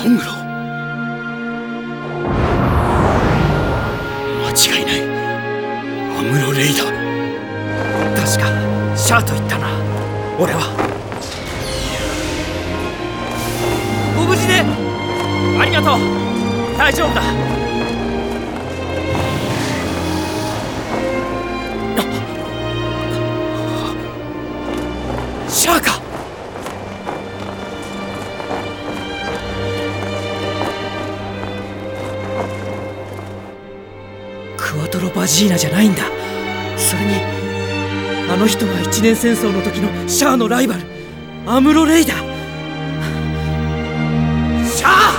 モングロ間違いない。アムロレイだ。 確かシャアと言ったな。俺はご無事でありがとう。大丈夫だ。シャアか。クワトロ・バジーナじゃないんだ。それにあの人が一年戦争の時のシャアのライバルアムロ・レイだ。シャア！